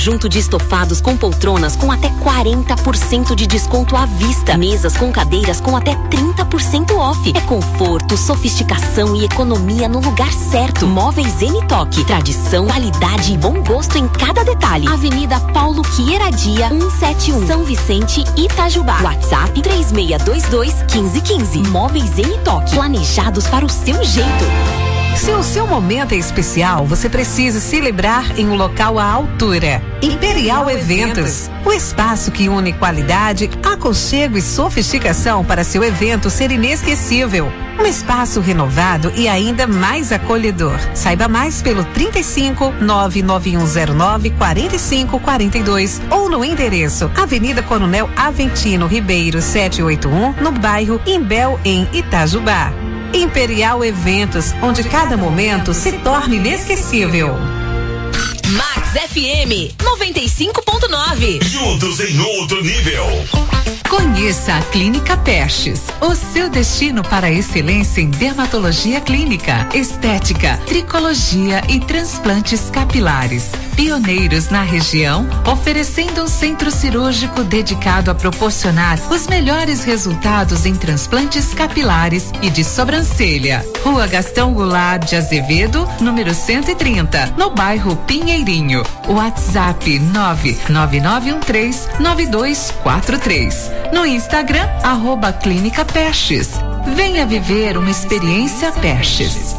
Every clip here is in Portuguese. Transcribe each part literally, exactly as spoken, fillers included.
Junto de estofados com poltronas com até quarenta por cento de desconto à vista. Mesas com cadeiras com até trinta por cento off. É conforto, sofisticação e economia no lugar certo. Móveis N-Toque. Tradição, qualidade e bom gosto em cada detalhe. Avenida Paulo Queiradia, cento e setenta e um, São Vicente, Itajubá. WhatsApp três seis dois dois, um cinco um cinco. Móveis N-Toque. Planejados para o seu jeito. Se o seu momento é especial, você precisa celebrar em um local à altura. Imperial Eventos, o espaço que une qualidade, aconchego e sofisticação para seu evento ser inesquecível. Um espaço renovado e ainda mais acolhedor. Saiba mais pelo trinta e cinco, nove nove um zero nove, quarenta e cinco quarenta e dois ou no endereço Avenida Coronel Aventino Ribeiro setecentos e oitenta e um, no bairro Imbel, em Itajubá. Imperial Eventos, onde cada momento se torna inesquecível. Max F M noventa e cinco ponto nove. Juntos em outro nível. Conheça a Clínica Pestes, o seu destino para a excelência em dermatologia clínica, estética, tricologia e transplantes capilares. Pioneiros na região, oferecendo um centro cirúrgico dedicado a proporcionar os melhores resultados em transplantes capilares e de sobrancelha. Rua Gastão Goulart de Azevedo, número cento e trinta, no bairro Pinheirinho. WhatsApp nove nove nove um três nove dois quatro três. No Instagram, arroba Clínica Pestes. Venha viver uma experiência Pestes.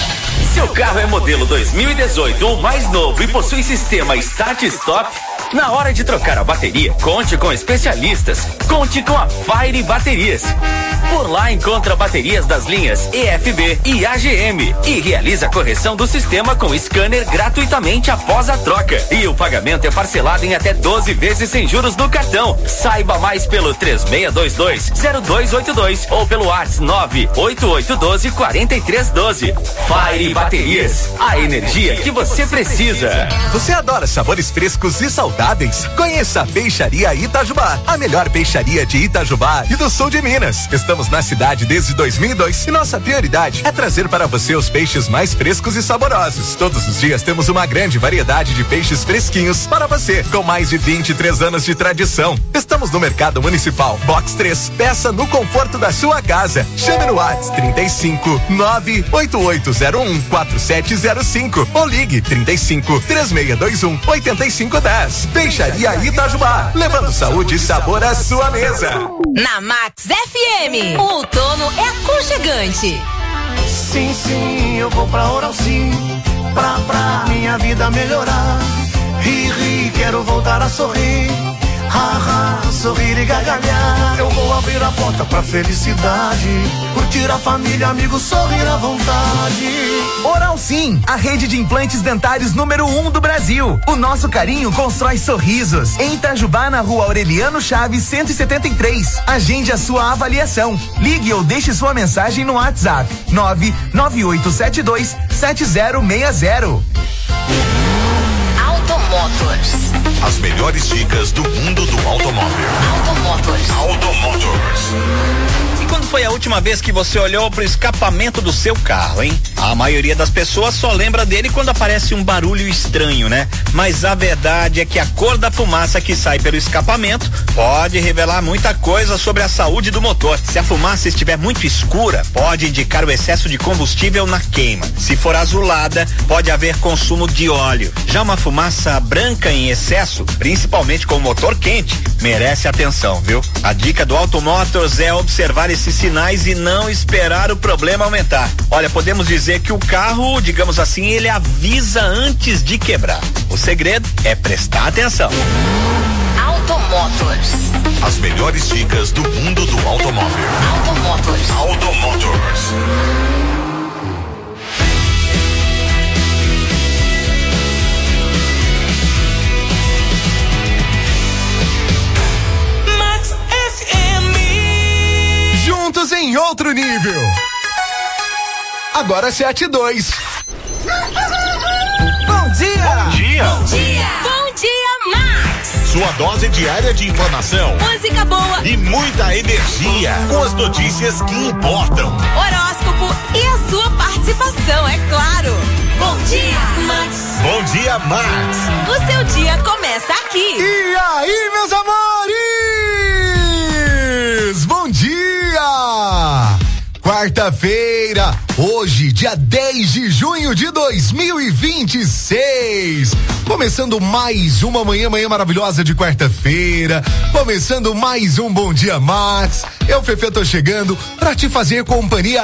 Seu carro é modelo dois mil e dezoito ou mais novo e possui sistema Start Stop? Na hora de trocar a bateria, conte com especialistas. Conte com a Fire Baterias. Por lá encontra baterias das linhas E F B e A G M e realiza a correção do sistema com scanner gratuitamente após a troca. E o pagamento é parcelado em até doze vezes sem juros no cartão. Saiba mais pelo três seis dois dois, zero dois oito dois ou pelo WhatsApp nove oito oito um dois, quatro três um dois. Fire Baterias, a energia que você precisa. Você adora sabores frescos e saudáveis? Conheça a Peixaria Itajubá, a melhor peixaria de Itajubá e do sul de Minas. Estamos na cidade desde dois mil e dois e nossa prioridade é trazer para você os peixes mais frescos e saborosos. Todos os dias temos uma grande variedade de peixes fresquinhos para você, com mais de vinte e três anos de tradição. Estamos no Mercado Municipal, Box três. Peça no conforto da sua casa. Chame no WhatsApp trinta e cinco, nove oito oito zero um, quatro sete zero cinco ou ligue trinta e cinco, três seis dois um, oito cinco um zero. Peixaria Itajubá, levando saúde e sabor à sua mesa. Na Max F M, o outono é aconchegante. Sim, sim, eu vou pra Oral Sim, pra, pra minha vida melhorar. Ri, ri, quero voltar a sorrir. Ha, ha, sorrir e gargalhar. Eu vou abrir a porta pra felicidade, curtir a família, amigos, sorrir à vontade. Oral Sim, a rede de implantes dentários número um do Brasil. O nosso carinho constrói sorrisos. Em Itajubá, na rua Aureliano Chaves, cento e setenta e três. Agende a sua avaliação. Ligue ou deixe sua mensagem no WhatsApp nove nove oito sete dois, sete zero seis zero. Automotors. As melhores dicas do mundo do automóvel. Automotors. Automotors. E quando foi a última vez que você olhou pro escapamento do seu carro, hein? A maioria das pessoas só lembra dele quando aparece um barulho estranho, né? Mas a verdade é que a cor da fumaça que sai pelo escapamento pode revelar muita coisa sobre a saúde do motor. Se a fumaça estiver muito escura, pode indicar o excesso de combustível na queima. Se for azulada, pode haver consumo de óleo. Já uma fumaça branca em excesso, principalmente com o motor quente, merece atenção, viu? A dica do Automotors é observar esses sinais e não esperar o problema aumentar. Olha, podemos dizer que o carro, digamos assim, ele avisa antes de quebrar. O segredo é prestar atenção. Automotors. As melhores dicas do mundo do automóvel. Automotors. Automotors. Juntos em outro nível. Agora sete e dois. Bom dia! Bom dia! Bom dia! Bom dia, Max! Sua dose diária de informação. Música boa. E muita energia. Com as notícias que importam. Horóscopo e a sua participação, é claro. Bom dia, Max. Bom dia, Max. O seu dia começa aqui. E aí, meus amores? Bom dia! Quarta-feira, hoje, dia dez de junho de dois mil e vinte e seis. Começando mais uma manhã, manhã maravilhosa de quarta-feira. Começando mais um Bom Dia Max. Eu, Fefe, tô chegando pra te fazer companhia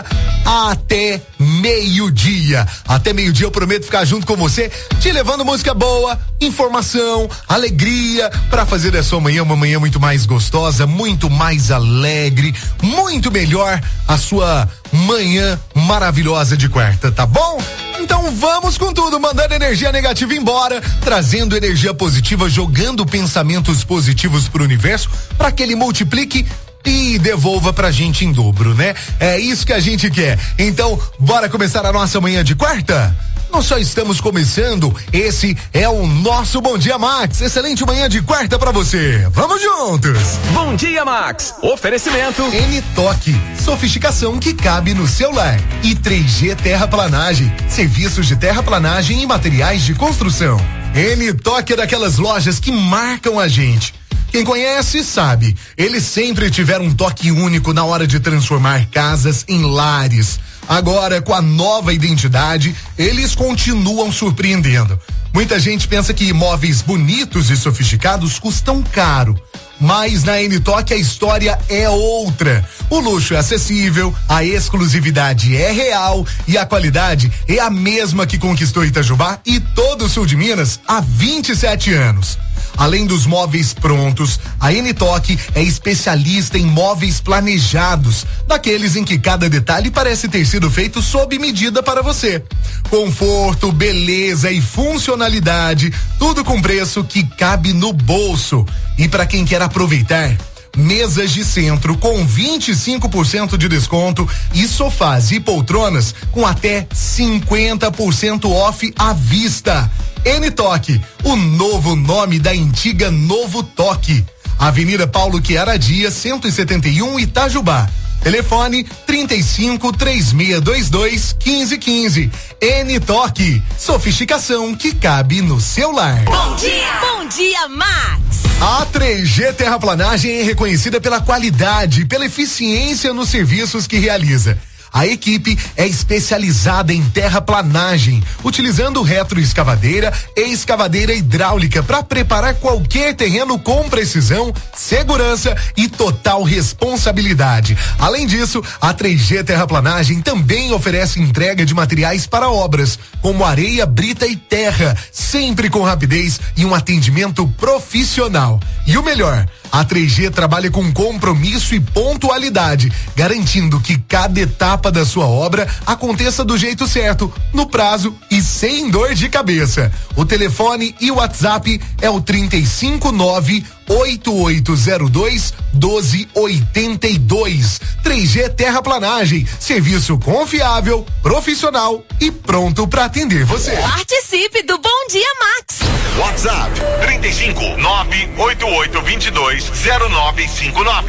até meio-dia. Até meio-dia eu prometo ficar junto com você, te levando música boa, informação, alegria, pra fazer da sua manhã uma manhã muito mais gostosa, muito mais alegre, muito melhor a sua manhã maravilhosa de quarta, tá bom? Então vamos com tudo, mandando energia negativa embora, trazendo energia positiva, jogando pensamentos positivos pro universo, para que ele multiplique e devolva pra gente em dobro, né? É isso que a gente quer. Então, bora começar a nossa manhã de quarta? Nós só estamos começando, esse é o nosso Bom Dia Max. Excelente manhã de quarta pra você. Vamos juntos! Bom Dia Max, oferecimento N-Toque, sofisticação que cabe no seu lar. E três G Terraplanagem, serviços de terraplanagem e materiais de construção. N-Toque é daquelas lojas que marcam a gente. Quem conhece sabe, eles sempre tiveram um toque único na hora de transformar casas em lares. Agora, com a nova identidade, eles continuam surpreendendo. Muita gente pensa que imóveis bonitos e sofisticados custam caro. Mas na N-Toque a história é outra. O luxo é acessível, a exclusividade é real e a qualidade é a mesma que conquistou Itajubá e todo o sul de Minas há vinte e sete anos. Além dos móveis prontos, a N-Toque é especialista em móveis planejados, daqueles em que cada detalhe parece ter sido feito sob medida para você. Conforto, beleza e funcionalidade, tudo com preço que cabe no bolso. E para quem quer aproveitar, mesas de centro com vinte e cinco por cento de desconto e sofás e poltronas com até cinquenta por cento off à vista. N-Toque, o novo nome da antiga Novo Toque. Avenida Paulo Chiara Dias, cento e setenta e um, Itajubá. Telefone trinta e cinco, três seis dois dois, quinze quinze. N-Toque, sofisticação que cabe no seu lar. Bom dia! Bom dia, Max! A três G Terraplanagem é reconhecida pela qualidade e pela eficiência nos serviços que realiza. A equipe é especializada em terraplanagem, utilizando retroescavadeira e escavadeira hidráulica para preparar qualquer terreno com precisão, segurança e total responsabilidade. Além disso, a três G Terraplanagem também oferece entrega de materiais para obras, como areia, brita e terra, sempre com rapidez e um atendimento profissional. E o melhor, a três G trabalha com compromisso e pontualidade, garantindo que cada etapa da sua obra aconteça do jeito certo, no prazo e sem dor de cabeça. O telefone e o WhatsApp é o trinta e cinco, nove oito oito zero dois, doze oitenta e dois. três G Terraplanagem, serviço confiável, profissional e pronto para atender você. Participe do Bom Dia Max. WhatsApp trinta e cinco, nove oito oito dois dois, zero nove cinco nove.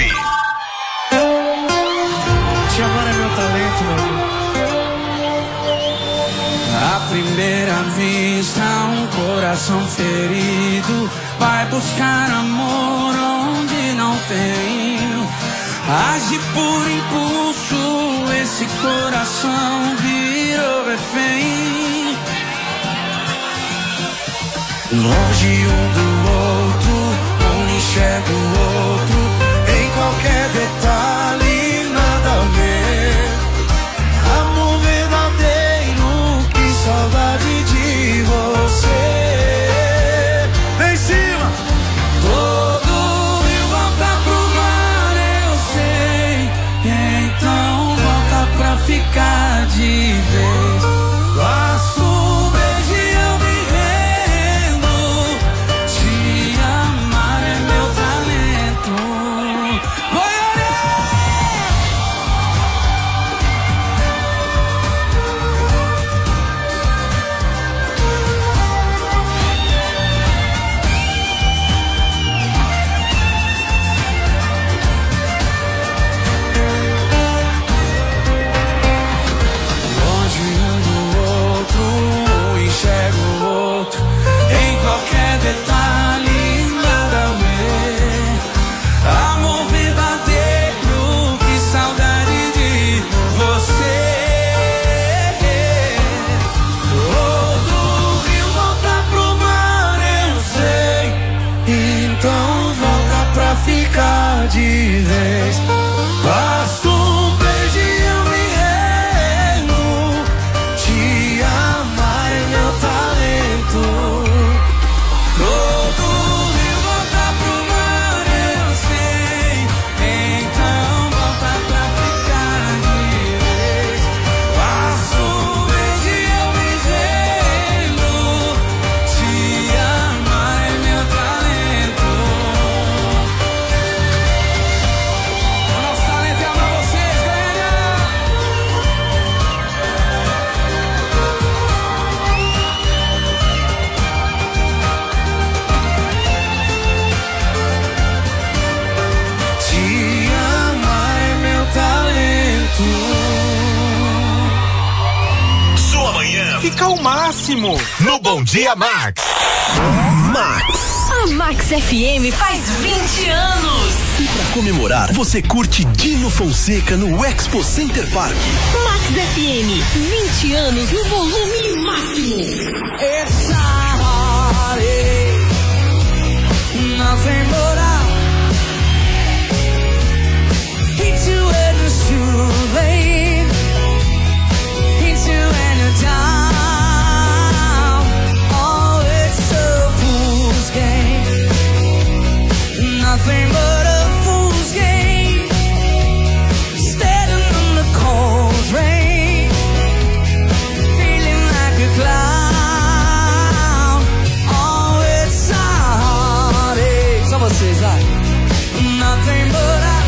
Te amar é meu talento, meu amigo. À primeira vista, um coração ferido vai buscar amor onde não tem. Age por impulso, esse coração virou refém. Longe um do outro, um enxerga o outro, em qualquer detalhe, nada a ver. Amor verdadeiro, que saudade de você. Vem em cima! Todo rio volta pro mar, eu sei. Então volta pra ficar de vez. Laço, beijo, eu me rendo. Te ficar de vez. Basta um beijo e eu me rendo. Te amar é meu talento. Todo rio volta pro mar, eu sei. Então volta pra ficar de vez. Basta um beijo e eu me rendo. Te amar é meu talento. Nosso talento é amar vocês, galera. Te amar é meu talento. Sua manhã Fica o máximo. no Bom Dia Max. A Max F M faz vinte anos. E pra comemorar, você curte Dino Fonseca no Expo Center Park. Max F M, vinte anos no volume máximo. It's a heartache, nothing but a hate you when it's too late, hate you when you're down. Oh, it's a fool's game, nothing but a fool's game. Standing in the cold rain, feeling like a clown. Oh, it's a heartache. Só vocês, vai. Nothing but a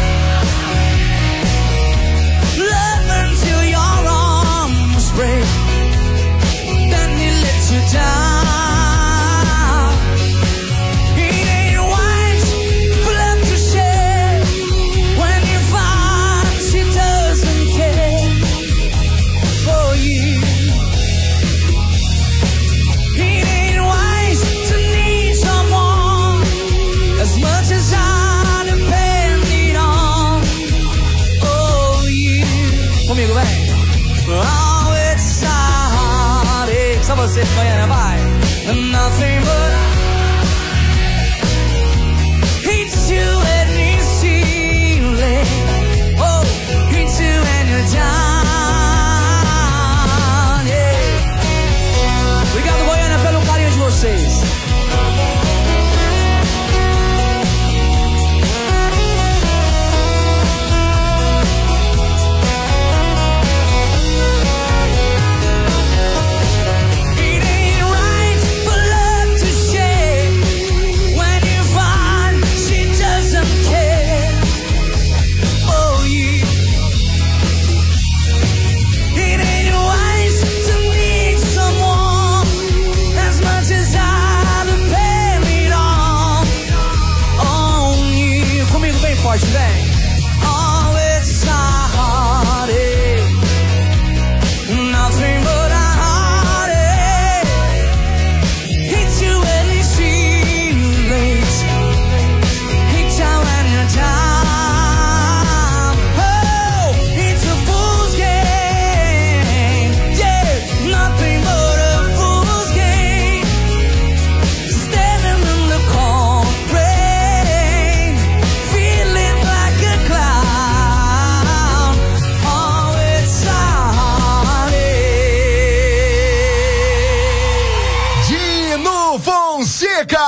love until your arms break, then he lets you down. It ain't wise for love to share when you find she doesn't care for you. It ain't wise to need someone as much as I depended on. Oh, you. Comigo, vem. Oh, it's a heartache. Só você, Goiânia, vai. Nothing but hate you when it's too late. Oh, hate you when you're down. Yeah. Obrigado, Goiânia, pelo carinho de vocês. It ain't right for love to share when you find she doesn't care for you. It ain't wise to need someone as much as I depend on on you. Comigo bem forte, vem. Oh, it's a heartache, nothing but a heartache. Hate you when it's too late, hate you when you're down. Oh, it's a fool's game, yeah, nothing but a fool's game. Standing in the cold rain, feeling like a clown. Oh, it's a heartache. Dino Fonseca!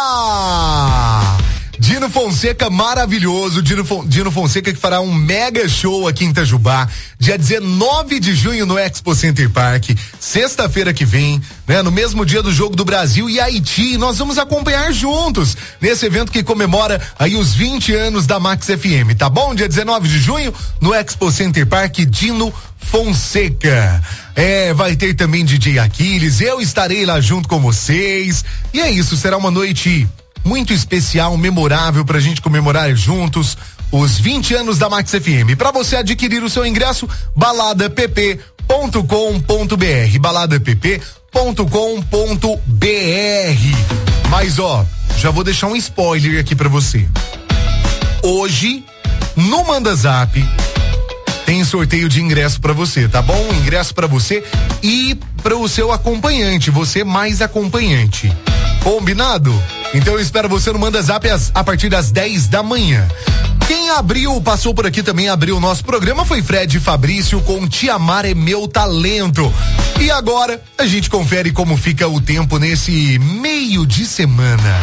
Dino Fonseca maravilhoso, Dino, Fon- Dino Fonseca que fará um mega show aqui em Itajubá, dia dezenove de junho no Expo Center Park, sexta-feira que vem, né? No mesmo dia do jogo do Brasil e Haiti, nós vamos acompanhar juntos nesse evento que comemora aí os vinte anos da Max F M, tá bom? Dia dezenove de junho no Expo Center Park, Dino Fonseca. É, vai ter também D J Aquiles, eu estarei lá junto com vocês. E é isso, será uma noite muito especial, memorável pra gente comemorar juntos os vinte anos da Max F M. Pra você adquirir o seu ingresso, balada p p ponto com ponto b r, balada p p ponto com ponto b r. Mas ó, já vou deixar um spoiler aqui pra você. Hoje, no Manda Zap, tem sorteio de ingresso pra você, tá bom? Ingresso pra você e para o seu acompanhante, você mais acompanhante. Combinado? Então eu espero você no Manda Zap as, a partir das dez da manhã. Quem abriu, passou por aqui também, abriu o nosso programa foi Fred Fabrício com Te Amar é Meu Talento. E agora a gente confere como fica o tempo nesse meio de semana.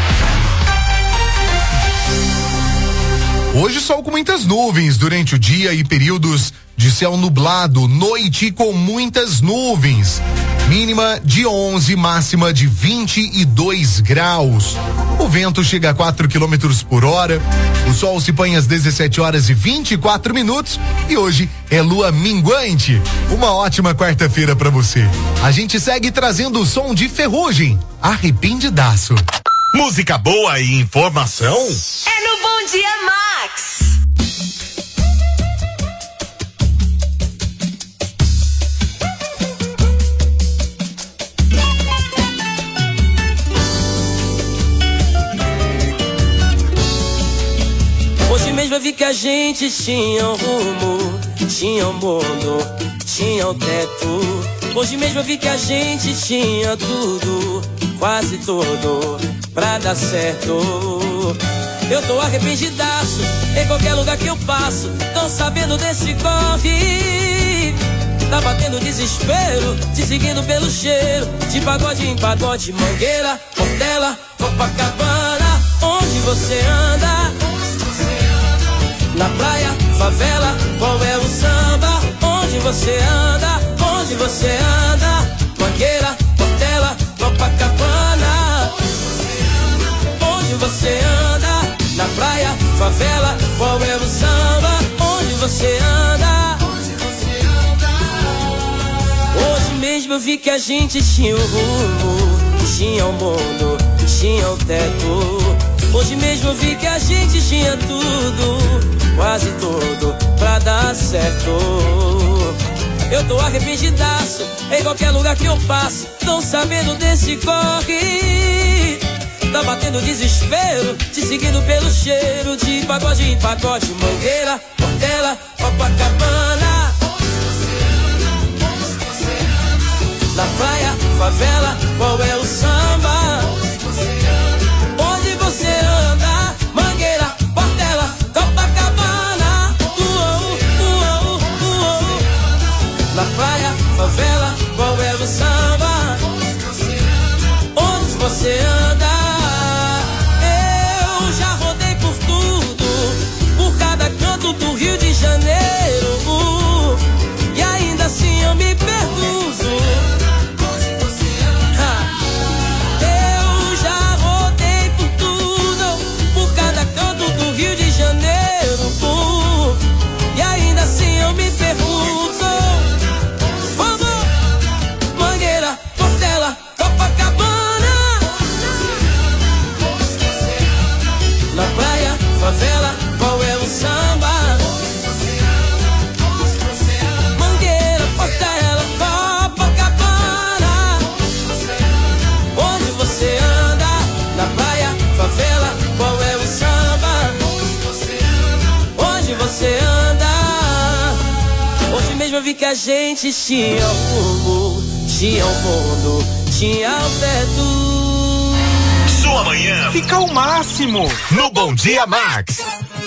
Hoje sol com muitas nuvens durante o dia e períodos de céu nublado, noite com muitas nuvens. Mínima de onze, máxima de vinte e dois graus. O vento chega a quatro quilômetros por hora. O sol se põe às dezessete horas e vinte e quatro minutos. E hoje é lua minguante. Uma ótima quarta-feira pra você. A gente segue trazendo o som de Ferrugem. Arrependidaço. Música boa e informação? É no Bom Dia Max. Hoje mesmo eu vi que a gente tinha um rumo, tinha um mundo, tinha um teto. Hoje mesmo eu vi que a gente tinha tudo, quase tudo, pra dar certo. Eu tô arrependidaço, em qualquer lugar que eu passo, tão sabendo desse corre. Tá batendo desespero, te seguindo pelo cheiro, de pagode em pagode, Mangueira, Portela, Copacabana. Onde você anda? Na praia, favela, qual é o samba? Onde você anda? Onde você anda? Mangueira, Portela, Copacabana. Onde você anda? Na praia, favela, qual é o samba? Onde você anda? Hoje mesmo eu vi que a gente tinha um rumo, tinha um mundo, tinha um teto. Hoje mesmo eu vi que a gente tinha tudo, quase tudo, pra dar certo. Eu tô arrependidaço, em qualquer lugar que eu passo, tão sabendo desse corre. Tá batendo desespero, te seguindo pelo cheiro, de pagode em pagode, Mangueira, Portela, Copacabana. Na praia, favela, qual é o samba? Onde você anda? Mangueira, Portela, Copacabana. Uou, uou, uou. Na praia, favela, qual é o samba? Onde você anda? Eu já rodei por tudo, por cada canto do Rio de Janeiro, e ainda assim eu me pergunto. Rio de Janeiro, uh, e ainda assim eu me pergunto. Vamos! Mangueira, Portela, Copacabana. Na praia, favela, qual é o samba? Mangueira, Portela, Copacabana. Onde você anda? Na praia, favela, qual é o samba? Você anda. Hoje mesmo eu vi que a gente tinha um rumo, tinha um mundo, tinha um teto. Sua manhã fica o máximo no Bom Dia Max.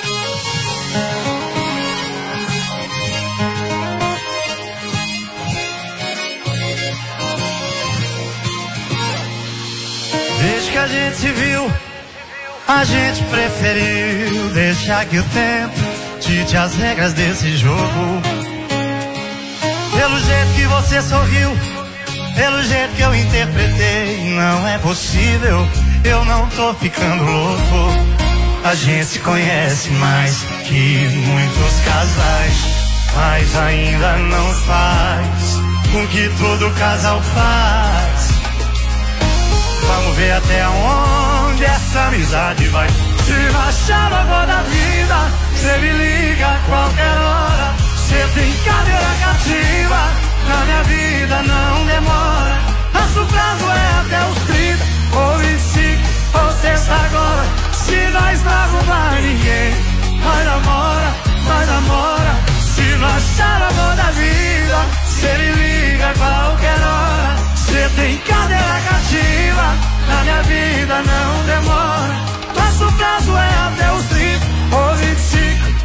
Desde que a gente se viu, a gente preferiu deixar que o tempo dite as regras desse jogo. Pelo jeito que você sorriu, pelo jeito que eu interpretei, não é possível, eu não tô ficando louco. A gente se conhece mais que muitos casais, mas ainda não faz com que todo casal faz. Vamos ver até onde essa amizade vai. Se achar agora da vida, cê me liga a qualquer hora. Cê tem cadeira cativa, na minha vida não demora. Nosso prazo é até os trinta, ou vinte e cinco, ou sexta agora. Se nós não arrumar ninguém, nós namora, nós namora. Se não achar amor da vida, cê me liga a qualquer hora. Cê tem cadeira cativa, na minha vida não demora. Nosso prazo é até os trinta, ou vinte e cinco,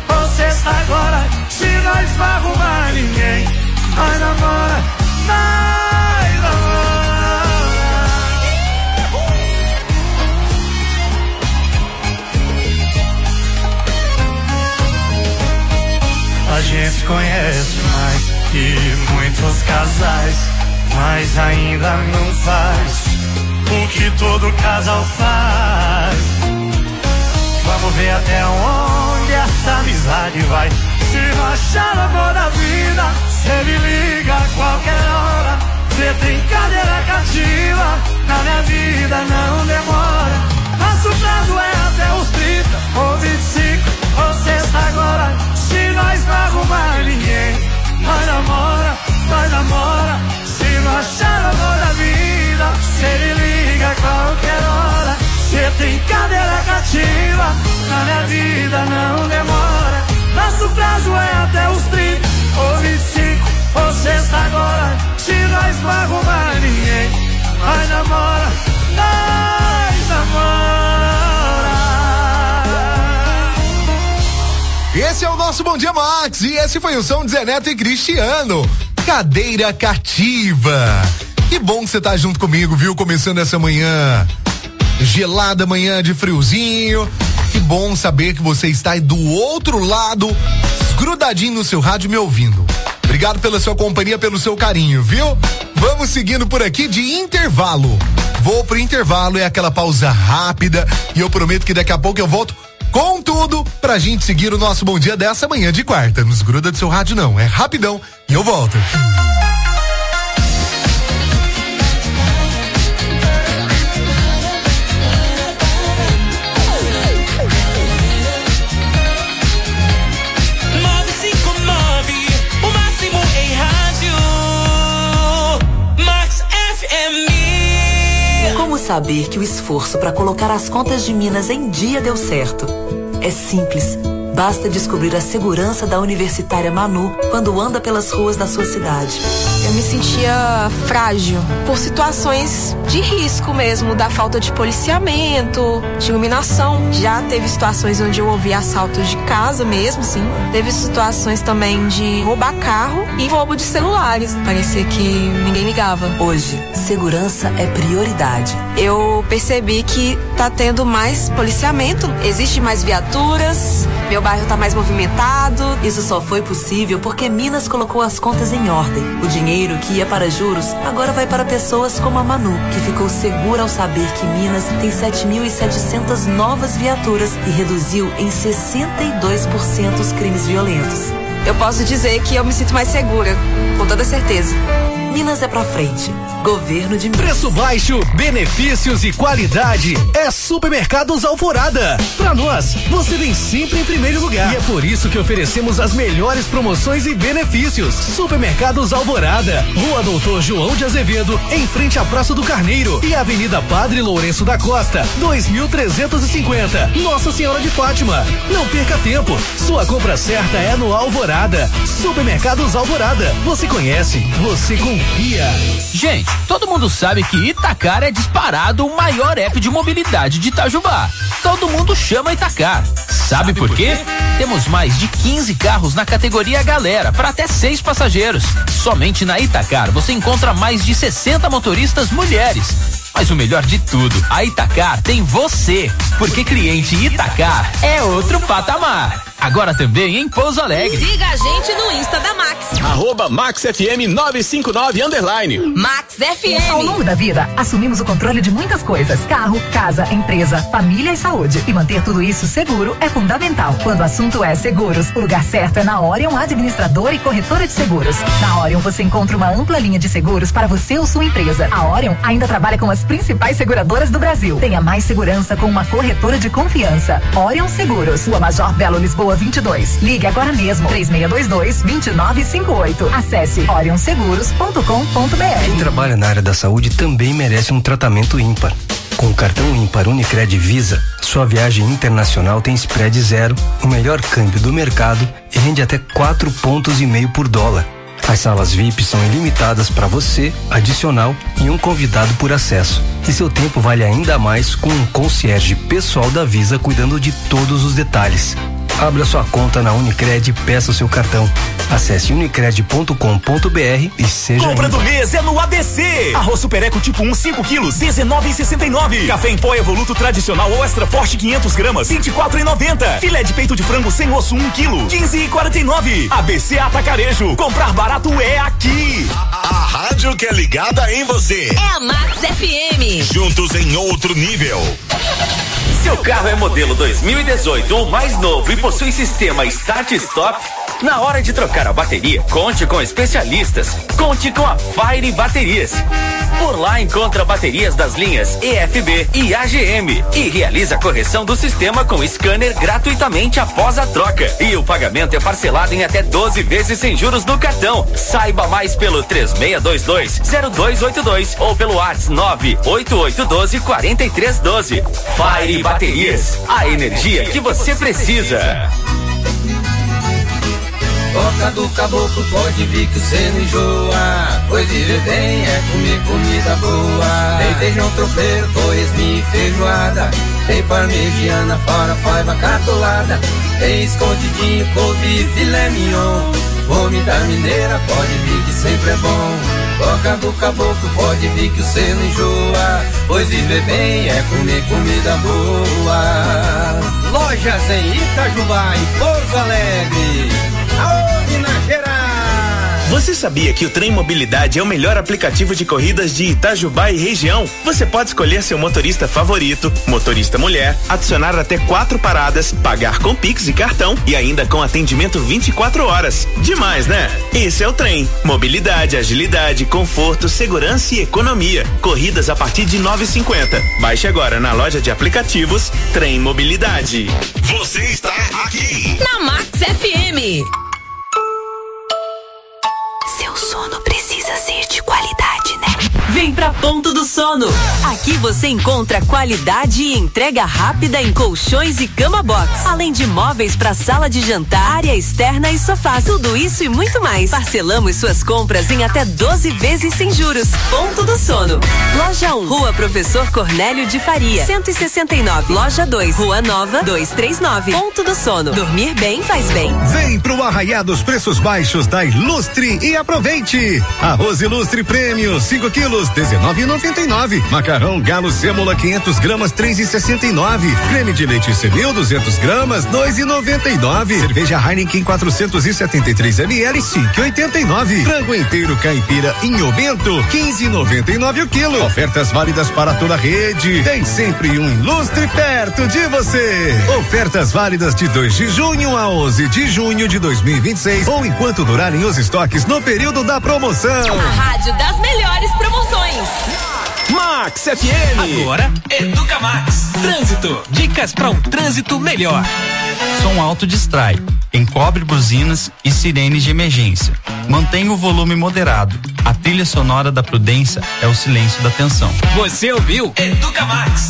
gente conhece mais que muitos casais, mas ainda não faz o que todo casal faz. Vamos ver até onde essa amizade vai. Se não achar amor da vida, ele liga a qualquer hora. Você tem cadeira cativa, na minha vida não demora. Nosso prazo é até os trinta, ou vinte e cinco, ou sexta agora. Se nós não arrumar ninguém, nós namora, nós namora. Se não achar amor da vida, ele liga a qualquer hora. Você tem cadeira cativa, na minha vida não demora. Nosso prazo é até os trinta, ou vinte e cinco, ou sexta agora. Se nós não arrumar ninguém, nós namora, nós namora. Esse é o nosso Bom Dia Max e esse foi o som de Zé Neto e Cristiano. Cadeira cativa. Que bom que você tá junto comigo, viu? Começando essa manhã gelada, manhã de friozinho. Que bom saber que você está aí do outro lado, grudadinho no seu rádio me ouvindo. Obrigado pela sua companhia, pelo seu carinho, viu? Vamos seguindo por aqui de intervalo. Vou pro intervalo, é aquela pausa rápida e eu prometo que daqui a pouco eu volto com tudo pra gente seguir o nosso Bom Dia dessa manhã de quarta. Não desgruda do seu rádio não, é rapidão e eu volto. Como saber que o esforço para colocar as contas de Minas em dia deu certo? É simples. Basta descobrir a segurança da Universitária Manu quando anda pelas ruas da sua cidade. Eu me sentia frágil por situações de risco mesmo, da falta de policiamento, de iluminação. Já teve situações onde eu ouvi assaltos de casa mesmo, sim. Teve situações também de roubar carro e roubo de celulares. Parecia que ninguém ligava. Hoje, segurança é prioridade. Eu percebi que tá tendo mais policiamento, existe mais viaturas, meu bairro tá mais movimentado. Isso só foi possível porque Minas colocou as contas em ordem. O dinheiro que ia para juros agora vai para pessoas como a Manu, que ficou segura ao saber que Minas tem sete mil e setecentas novas viaturas e reduziu em sessenta e dois por cento os crimes violentos. Eu posso dizer que eu me sinto mais segura, com toda certeza. Minas é pra frente. Governo de Minas. Preço baixo, benefícios e qualidade é Supermercados Alvorada. Pra nós, você vem sempre em primeiro lugar. E é por isso que oferecemos as melhores promoções e benefícios. Supermercados Alvorada, Rua Doutor João de Azevedo, em frente à Praça do Carneiro e Avenida Padre Lourenço da Costa, dois mil trezentos e cinquenta. Nossa Senhora de Fátima. Não perca tempo. Sua compra certa é no Alvorada. Supermercados Alvorada. Você conhece, você confia. Gente, todo mundo sabe que Itacar é disparado o maior app de mobilidade de Itajubá. Todo mundo chama Itacar. Sabe por quê? Temos mais de quinze carros na categoria Galera, para até seis passageiros. Somente na Itacar você encontra mais de sessenta motoristas mulheres. Mas o melhor de tudo, a Itacar tem você, porque cliente Itacar é outro patamar. Agora também em Pouso Alegre. Siga a gente no Insta da Max. Arroba Max F M nove cinco nove underline. Max F M. Ao longo da vida, assumimos o controle de muitas coisas: carro, casa, empresa, família e saúde. E manter tudo isso seguro é fundamental. Quando o assunto é seguros, o lugar certo é na Orion Administradora e Corretora de Seguros. Na Orion você encontra uma ampla linha de seguros para você ou sua empresa. A Orion ainda trabalha com as principais seguradoras do Brasil. Tenha mais segurança com uma corretora de confiança. Orion Seguros, Rua Major Belo Lisboa vinte e dois. Ligue agora mesmo, três seis dois dois, dois nove cinco oito. Acesse orion seguros ponto com ponto b r. Quem trabalha na área da saúde também merece um tratamento ímpar. Com o cartão ímpar Unicred Visa, sua viagem internacional tem spread zero, o melhor câmbio do mercado e rende até quatro pontos e meio por dólar. As salas V I P são ilimitadas para você, adicional e um convidado por acesso. E seu tempo vale ainda mais com um concierge pessoal da Visa cuidando de todos os detalhes. Abra sua conta na Unicred e peça o seu cartão. Acesse unicred ponto com ponto br e seja Compra ímpar. do mês é no A B C. Arroz Super Eco tipo um, cinco quilos, dezenove e sessenta e nove. Café em pó Evoluto tradicional ou extra forte quinhentos gramas, vinte e quatro e noventa. Filé de peito de frango sem osso um quilo, quinze e quarenta e nove. A B C Atacarejo. Comprar barato é aqui. A, a rádio que é ligada em você. É a Max F M. Juntos em outro nível. Seu carro é modelo dois mil e dezoito ou mais novo e possui sistema Start Stop? Na hora de trocar a bateria, conte com especialistas. Conte com a Fire Baterias. Por lá encontra baterias das linhas E F B e A G M e realiza a correção do sistema com scanner gratuitamente após a troca. E o pagamento é parcelado em até doze vezes sem juros no cartão. Saiba mais pelo três seis dois dois, zero dois oito dois ou pelo WhatsApp nove oito oito um dois, quatro três um dois. Fire Baterias, a energia que você precisa. Boca do caboclo pode vir que você não enjoa, pois viver bem é comer comida boa. Tem feijão tropeiro, torresminho e feijoada, tem parmegiana, fora faiva catolada, tem escondidinho, couve e filé mignon. Comida mineira pode vir que sempre é bom. Boca do caboclo pode vir que você não enjoa, pois viver bem é comer comida boa. Lojas em Itajubá e Pouso Alegre, aô Minas Gerais. Você sabia que o Trem Mobilidade é o melhor aplicativo de corridas de Itajubá e região? Você pode escolher seu motorista favorito, motorista mulher, adicionar até quatro paradas, pagar com Pix e cartão e ainda com atendimento vinte e quatro horas. Demais, né? Esse é o Trem. Mobilidade, agilidade, conforto, segurança e economia. Corridas a partir de nove e cinquenta. Baixe agora na loja de aplicativos Trem Mobilidade. Você está aqui na Max F M. Seu sono precisa ser de qualidade, né? Vem pra Ponto do Sono. Aqui você encontra qualidade e entrega rápida em colchões e cama box, além de móveis para sala de jantar, área externa e sofás. Tudo isso e muito mais. Parcelamos suas compras em até doze vezes sem juros. Ponto do Sono. Loja um, Rua Professor Cornélio de Faria, cento e sessenta e nove. Loja dois, Rua Nova, duzentos e trinta e nove. Ponto do Sono. Dormir bem faz bem. Vem pro arraiá dos preços baixos da Ilustre e aproveite. Arroz Ilustre Prêmio, cinco quilos, dezenove e noventa e nove. Macarrão Galo Sêmola, quinhentos gramas, três e sessenta e nove. Creme de leite Semil, duzentos gramas, dois e noventa e nove. Cerveja Heineken, quatrocentos e setenta e três mililitros, cinco e oitenta e nove. Frango inteiro caipira Inho Bento, quinze e noventa e nove o quilo. Ofertas válidas para toda a rede. Tem sempre um Ilustre perto de você. Ofertas válidas de dois de junho a onze de junho de dois mil e vinte e seis ou enquanto durarem os estoques no período da promoção. A rádio das melhores promoções. Max F M. Agora, Educa Max. Trânsito. Dicas para um trânsito melhor. Som alto distrai. Encobre buzinas e sirenes de emergência. Mantenha o volume moderado. A trilha sonora da prudência é o silêncio da tensão. Você ouviu? Educa Max.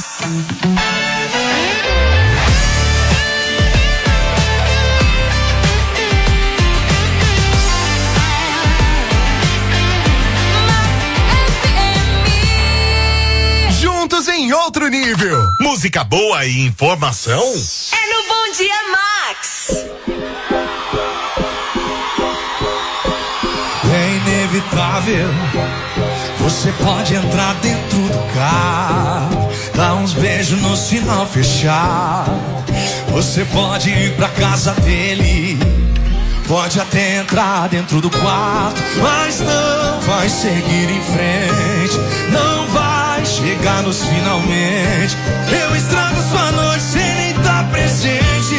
Juntos em outro nível. Música boa e informação. É no Bom Dia Max. É inevitável. Você pode entrar dentro do carro, dar uns beijos no sinal fechar. Você pode ir pra casa dele, pode até entrar dentro do quarto, mas não vai seguir em frente, não vai chegar nos finalmente. Eu estrago sua noite sem nem estar presente.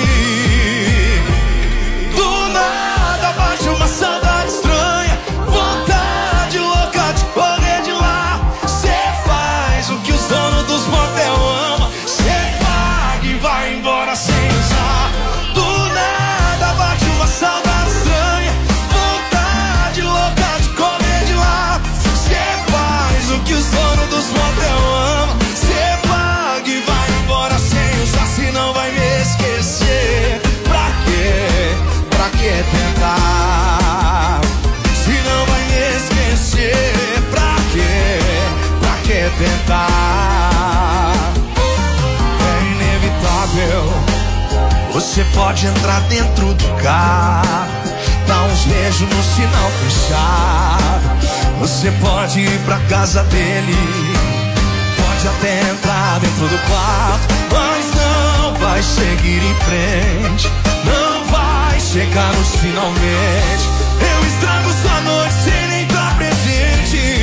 Do nada bate uma saudade estranha, vontade louca de correr de lá. Cê faz o que os donos dos motel amam, cê paga e vai embora sem usar. Do nada bate uma saudade estranha, vontade louca de correr de lá. Cê faz o que os donos dos motel amam, cê paga e vai embora sem usar. Se Você pode entrar dentro do carro, dar uns beijos no sinal fechado. Você pode ir pra casa dele, pode até entrar dentro do quarto, mas não vai seguir em frente, não vai chegar nos finalmente. Eu estrago sua noite sem nem estar presente.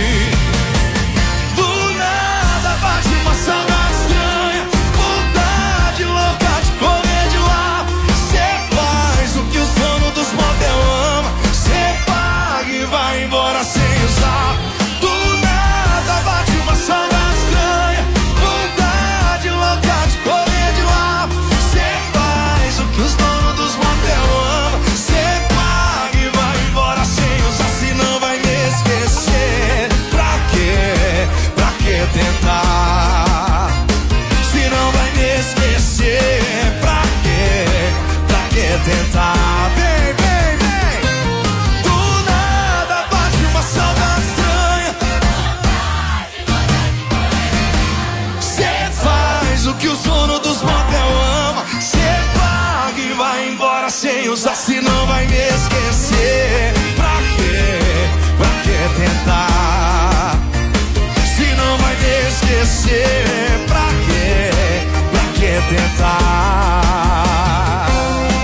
Do nada bate uma saudade estranha, vontade louca de correr de lá. Cê faz o que os donos dos motel ama, cê paga e vai embora sem usar. Do nada bate uma saudade estranha, vontade louca de correr de lá. Cê faz o que os donos dos motel ama, cê paga e vai embora sem usar. Se não vai me esquecer, pra quê? Pra que tentar? Se não vai me esquecer, pra quê? Pra que tentar? Vem, vem, vem. Do nada bate uma saudade estranha. Cê faz o que os donos dos motel ama, cê paga e vai embora sem usar. Se não vai me esquecer, pra quê? Pra que tentar? Se não vai me esquecer, pra quê? Pra que tentar?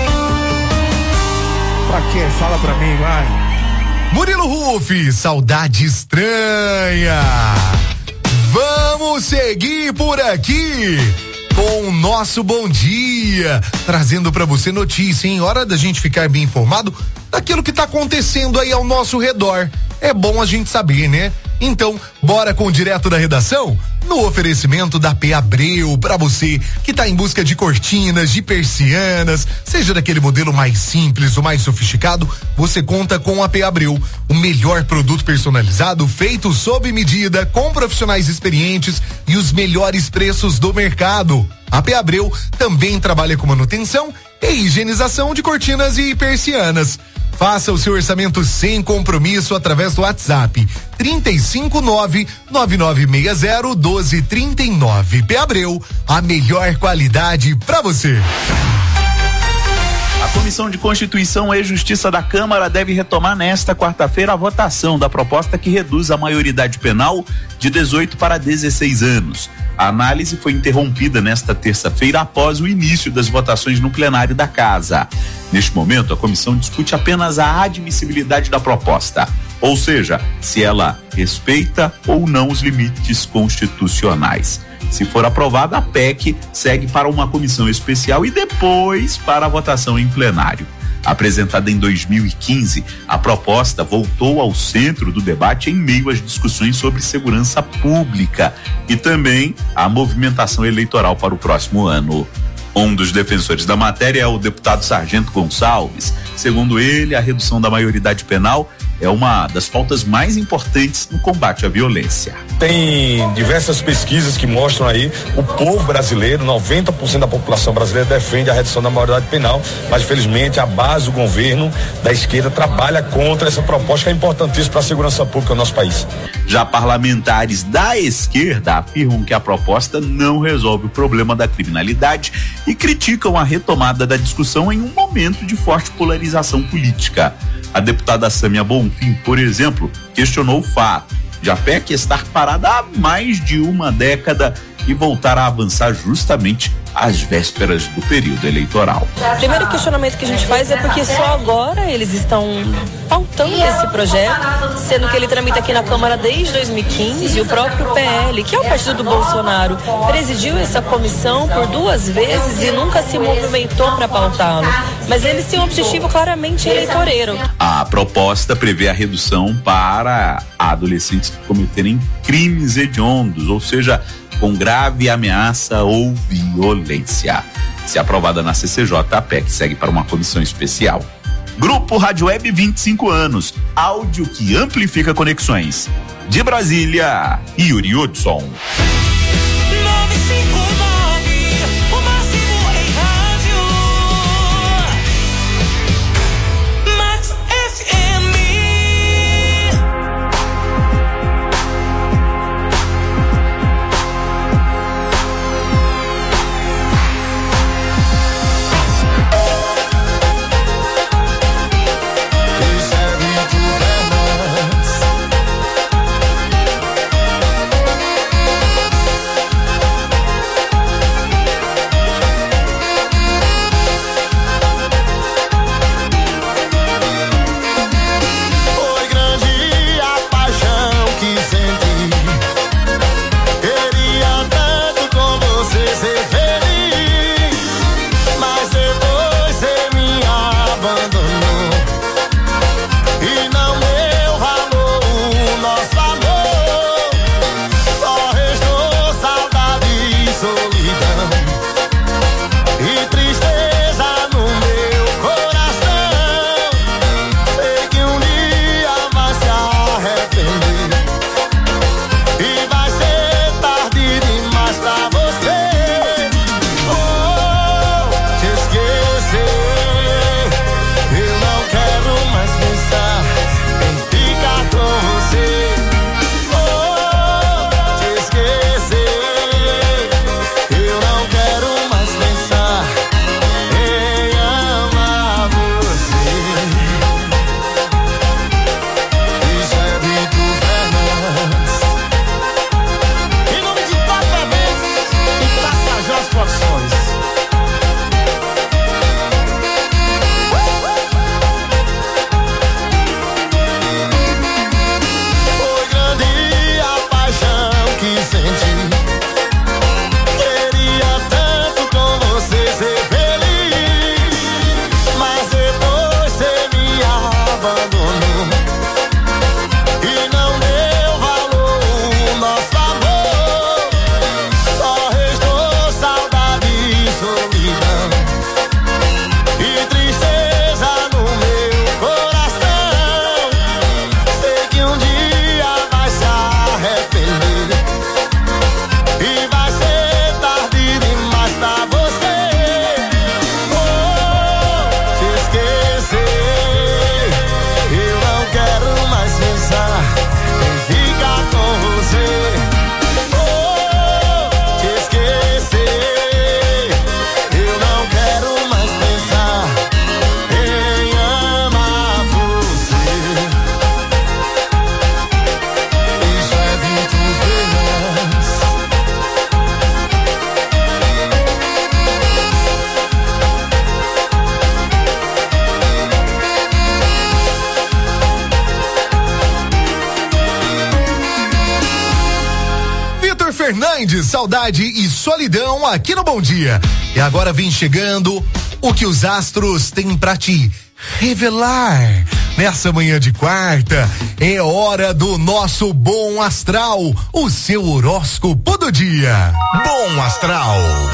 Pra quê? Fala pra mim, vai. Murilo Ruff, saudade estranha. Vamos seguir por aqui com o nosso Bom Dia, trazendo pra você notícia, hein? Hora da gente ficar bem informado daquilo que tá acontecendo aí ao nosso redor. É bom a gente saber, né? Então, bora com o direto da redação? No oferecimento da P. Abreu, pra você que tá em busca de cortinas, de persianas, seja daquele modelo mais simples ou mais sofisticado, você conta com a P. Abreu, o melhor produto personalizado feito sob medida, com profissionais experientes e os melhores preços do mercado. A P. Abreu também trabalha com manutenção e higienização de cortinas e persianas. Faça o seu orçamento sem compromisso através do WhatsApp trinta e cinco nove, nove nove seis zero, um dois três nove. P. Abreu, a melhor qualidade pra você. A Comissão de Constituição e Justiça da Câmara deve retomar nesta quarta-feira a votação da proposta que reduz a maioridade penal de dezoito para dezesseis anos. A análise foi interrompida nesta terça-feira após o início das votações no plenário da Casa. Neste momento, a comissão discute apenas a admissibilidade da proposta, ou seja, se ela respeita ou não os limites constitucionais. Se for aprovada, a P E C segue para uma comissão especial e depois para a votação em plenário. Apresentada em dois mil e quinze, a proposta voltou ao centro do debate em meio às discussões sobre segurança pública e também a movimentação eleitoral para o próximo ano. Um dos defensores da matéria é o deputado Sargento Gonçalves. Segundo ele, a redução da maioridade penal é uma das pautas mais importantes no combate à violência. Tem diversas pesquisas que mostram aí o povo brasileiro, noventa por cento da população brasileira defende a redução da maioridade penal, mas infelizmente a base do governo da esquerda trabalha contra essa proposta que é importantíssima para a segurança pública do nosso país. Já parlamentares da esquerda afirmam que a proposta não resolve o problema da criminalidade e criticam a retomada da discussão em um momento de forte polarização política. A deputada Sâmia Bonfim, por exemplo, questionou o fato de a P E C estar parada há mais de uma década e voltar a avançar justamente às vésperas do período eleitoral. O primeiro questionamento que a gente faz é porque só agora eles estão pautando esse projeto, sendo que ele tramita aqui na Câmara desde dois mil e quinze, e o próprio P L, que é o partido do Bolsonaro, presidiu essa comissão por duas vezes e nunca se movimentou para pautá-lo. Mas eles têm um objetivo claramente eleitoreiro. A proposta prevê a redução para adolescentes que cometerem crimes hediondos, ou seja, com grave ameaça ou violência. Se aprovada na C C J, a P E C segue para uma comissão especial. Grupo Rádio Web vinte e cinco anos, áudio que amplifica conexões. De Brasília, Yuri Hudson. hoje, saudade e solidão aqui no Bom Dia. E agora vem chegando o que os astros têm pra te revelar. Nessa manhã de quarta, é hora do nosso Bom Astral, o seu horóscopo do dia. Bom Astral.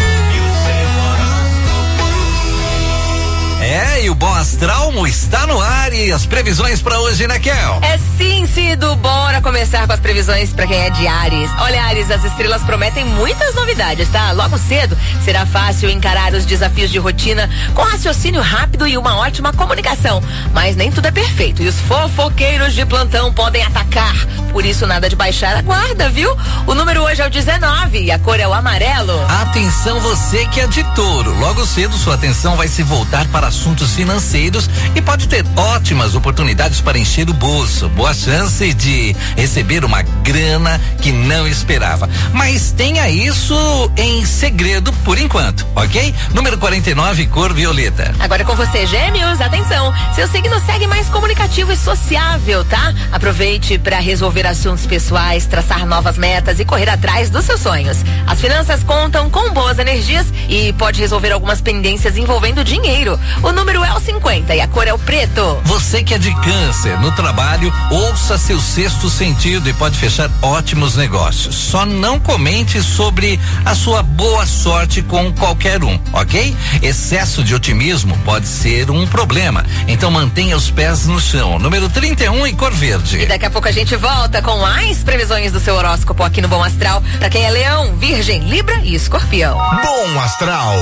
É, e o Bom Astral está no ar e as previsões para hoje, né, Kel? É sim, Cido, bora começar com as previsões para quem é de Áries. Olha, Áries, as estrelas prometem muitas novidades, tá? Logo cedo, será fácil encarar os desafios de rotina com raciocínio rápido e uma ótima comunicação. Mas nem tudo é perfeito e os fofoqueiros de plantão podem atacar. Por isso, nada de baixar a guarda, viu? O número hoje é o dezenove e a cor é o amarelo. Atenção você que é de touro. Logo cedo, sua atenção vai se voltar para assuntos financeiros e pode ter ótimas oportunidades para encher o bolso. Boa chance de receber uma grana que não esperava. Mas tenha isso em segredo por enquanto, ok? Número quarenta e nove, cor violeta. Agora com você, Gêmeos, atenção. Seu signo segue mais comunicativo e sociável, tá? Aproveite para resolver assuntos pessoais, traçar novas metas e correr atrás dos seus sonhos. As finanças contam com boas energias e pode resolver algumas pendências envolvendo dinheiro. O número é o cinquenta e a cor é o preto. Você que é de câncer, no trabalho, ouça seu sexto sentido e pode fechar ótimos negócios. Só não comente sobre a sua boa sorte com qualquer um, ok? Excesso de otimismo pode ser um problema, então mantenha os pés no chão. Número trinta e um e cor verde. E daqui a pouco a gente volta com mais previsões do seu horóscopo aqui no Bom Astral, pra quem é leão, virgem, libra e escorpião. Bom Astral.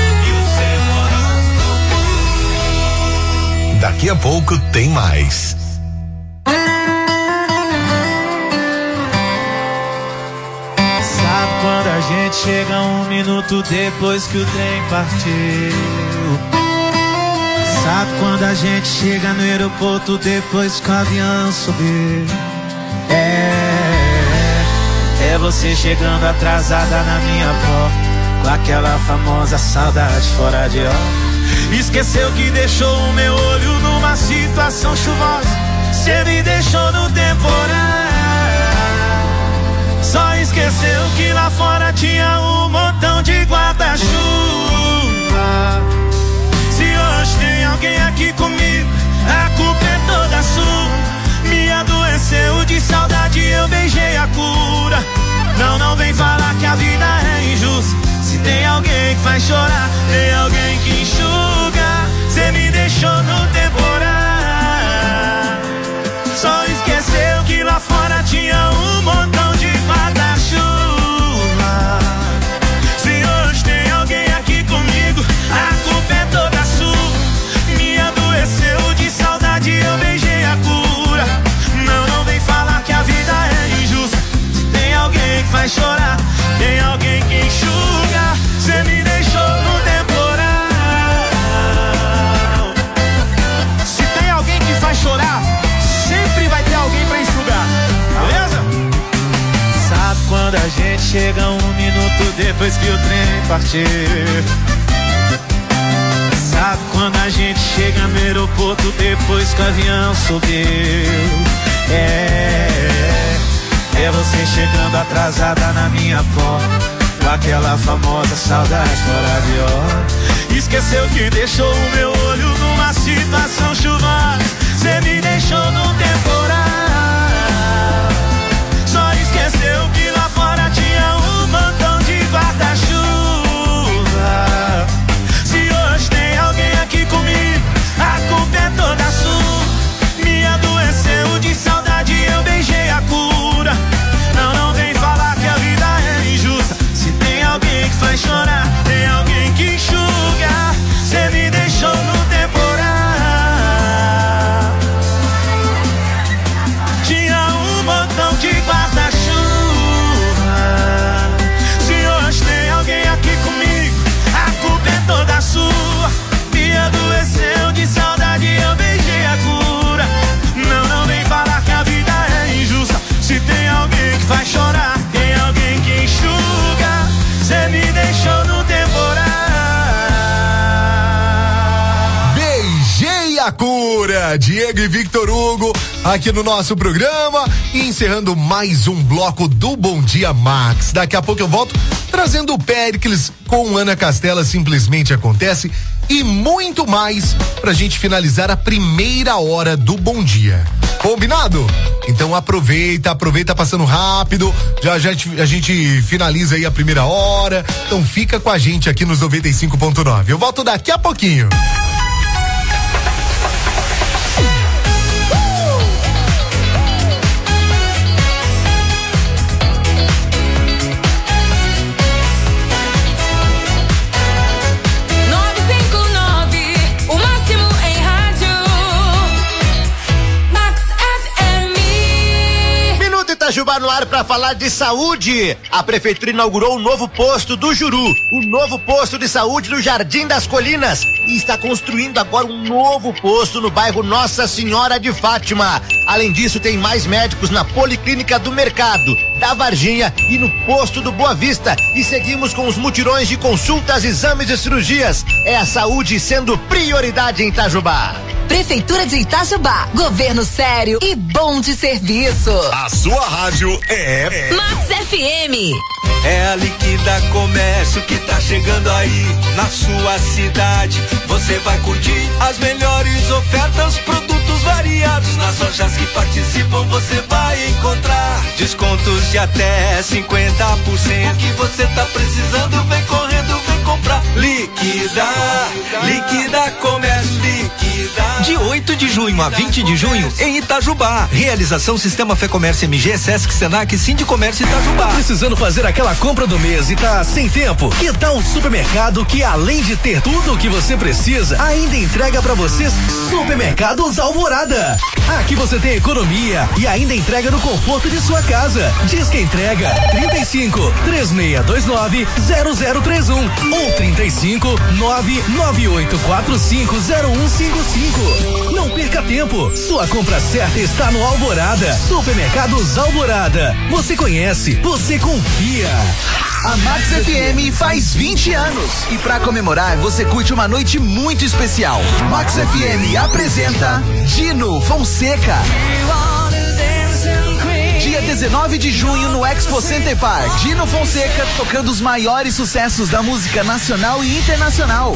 Daqui a pouco tem mais. Sabe quando a gente chega um minuto depois que o trem partiu? Sabe quando a gente chega no aeroporto depois que o avião subiu? É, é você chegando atrasada na minha porta, com aquela famosa saudade fora de hora. Esqueceu que deixou o meu olho numa situação chuvosa. Cê me deixou no temporal. Só esqueceu que lá fora tinha um montão de guarda-chuva. Se hoje tem alguém aqui comigo, a culpa é toda sua. Me adoeceu de saudade, eu beijei a cura. Não, não vem falar que a vida é injusta. Se tem alguém que faz chorar, tem alguém que enxuga. Cê me deixou no temporal. Só esqueceu que lá fora tinha um montão de guarda-chuva. Se hoje tem alguém aqui comigo, a culpa é toda sua. Me adoeceu de saudade, eu beijei a cura. Não, não vem falar que a vida é injusta. Se tem alguém que faz chorar, tem alguém que enxuga. Cê me deixou no temporal. Se tem alguém que faz chorar, sempre vai ter alguém pra enxugar, beleza? Sabe quando a gente chega um minuto depois que o trem partiu? Sabe quando a gente chega no aeroporto depois que o avião subiu? É, é você chegando atrasada na minha porta, com aquela famosa saudade fora de hora. Esqueceu que deixou o meu olho numa situação chuvosa. Cê me deixou no temporal. Só esqueceu que lá fora tinha um montão de guarda-chuva. Se hoje tem alguém aqui comigo, a culpa é toda sua. Me adoeceu de saudade, eu beijei a cura. Não, não vem falar que a vida é injusta. Se tem alguém que faz chorar, tem alguém que enxuga. Cê me deixou no temporal. Tinha um montão de guarda-chuva. Se hoje tem alguém aqui comigo, a culpa é toda sua. Me adoeceu de saudade, eu beijei a cura. Não, não vem falar que a vida é injusta. Se tem alguém que faz chorar, tem alguém que enxuga. Cê me deixou no temporal. Beijei a cura. Diego e Victor Hugo aqui no nosso programa e encerrando mais um bloco do Bom Dia Max. Daqui a pouco eu volto trazendo o Péricles com Ana Castela, Simplesmente Acontece, e muito mais pra gente finalizar a primeira hora do Bom Dia. Combinado? Então aproveita, aproveita passando rápido, já já a gente finaliza aí a primeira hora, então fica com a gente aqui nos noventa e cinco ponto nove. Eu volto daqui a pouquinho. Itajubá no ar para falar de saúde. A prefeitura inaugurou um novo posto do Juru, o novo posto de saúde no Jardim das Colinas, e está construindo agora um novo posto no bairro Nossa Senhora de Fátima. Além disso, tem mais médicos na Policlínica do Mercado, da Varginha e no posto do Boa Vista. E seguimos com os mutirões de consultas, exames e cirurgias. É a saúde sendo prioridade em Itajubá. Prefeitura de Itajubá, governo sério e bom de serviço. A sua rádio é Max F M. É a Liquida Comércio que tá chegando aí na sua cidade. Você vai curtir as melhores ofertas, produtos variados. Nas lojas que participam você vai encontrar descontos de até cinquenta por cento. O que você tá precisando, vem correndo, vem comprar. Liquida, Liquida Comércio, Liquida. De oito de junho a vinte de junho em Itajubá. Realização Sistema Fê Comércio M G, Sesc, Senac, Sindicomércio Itajubá. Tá precisando fazer aquela compra do mês e tá sem tempo? Que tal um supermercado que, além de ter tudo o que você precisa, ainda entrega pra vocês? Supermercados Alvorada. Aqui você tem economia e ainda entrega no conforto de sua casa. Diz que entrega trinta e cinco, três seis dois nove, zero zero três um ou trinta e cinco, nove nove oito quatro cinco zero um cinco cinco. Não perca tempo. Sua compra certa está no Alvorada. Supermercados Alvorada. Você conhece, você confia. A Max F M faz vinte anos e pra comemorar você curte uma noite muito especial. Max F M apresenta Dino Fonseca. Dia dezenove de junho no Expo Center Park. Dino Fonseca tocando os maiores sucessos da música nacional e internacional.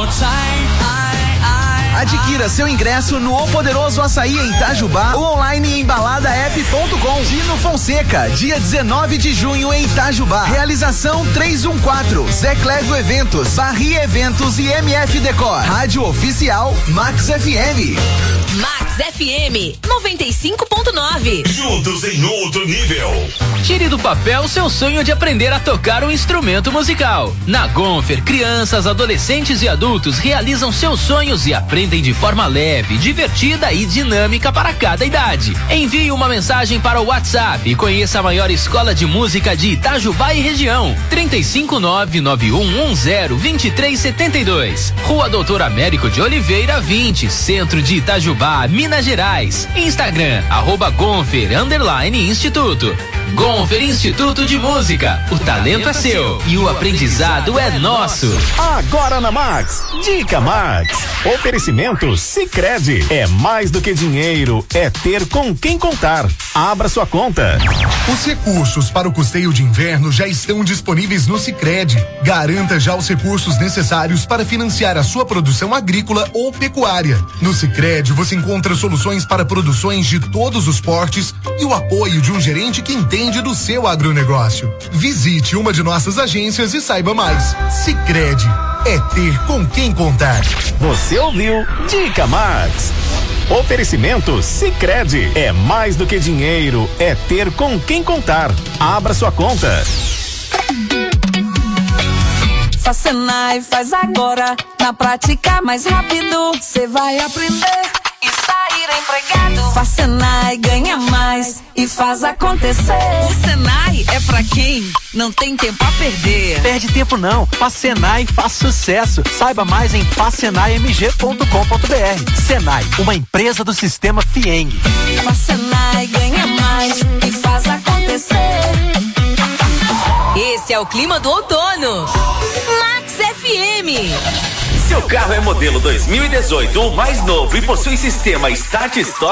Adquira seu ingresso no O Poderoso Açaí em Itajubá ou online em balada app ponto com. Dino Fonseca, dia dezenove de junho em Itajubá. Realização três um quatro, Zé Clésio Eventos, Barri Eventos e M F Decor. Rádio Oficial Max F M. Max F M noventa e cinco ponto nove. Juntos em outro nível. Tire do papel seu sonho de aprender a tocar um instrumento musical. Na Gonfer, crianças, adolescentes e adultos realizam seus sonhos e aprendem de forma leve, divertida e dinâmica para cada idade. Envie uma mensagem para o WhatsApp e conheça a maior escola de música de Itajubá e região. trinta e cinco, nove nove um um zero, vinte e três setenta e dois. Rua Doutor Américo de Oliveira, vinte, Centro de Itajubá, Minas Gerais. Instagram, arroba Gonfer, underline Instituto. Gonfer Instituto de Música. O talento é seu e o aprendizado é nosso. Agora na Max, Dica Max. Oferecimento Sicredi. É mais do que dinheiro, é ter com quem contar. Abra sua conta. Os recursos para o custeio de inverno já estão disponíveis no Sicredi. Garanta já os recursos necessários para financiar a sua produção agrícola ou pecuária. No Sicredi você encontra soluções para produções de todos os portes e o apoio de um gerente que entende do seu agronegócio. Visite uma de nossas agências e saiba mais. Sicredi é ter com quem contar. Você ouviu Dica Max. Oferecimento Sicredi. É mais do que dinheiro, é ter com quem contar. Abra sua conta. Faz Senai, faz agora, na prática mais rápido, cê vai aprender e sair empregado. Faz Senai, ganha mais e faz acontecer. O Senai é pra quem não tem tempo a perder. Perde tempo não, faz Senai, faz sucesso. Saiba mais em faz senai m g ponto com ponto b r. Senai, uma empresa do sistema Fieng. Faz Senai, ganha mais e faz acontecer. Esse é o clima do outono. Max F M. Seu carro é modelo dois mil e dezoito ou mais novo e possui sistema Start Stop?